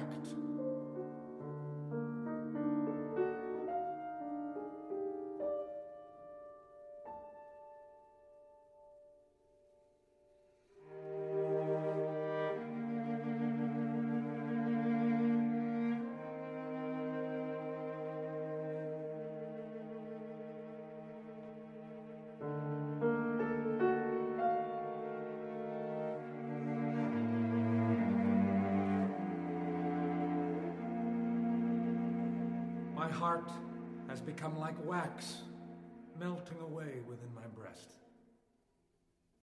cracked. My heart has become like wax, melting away within my breast.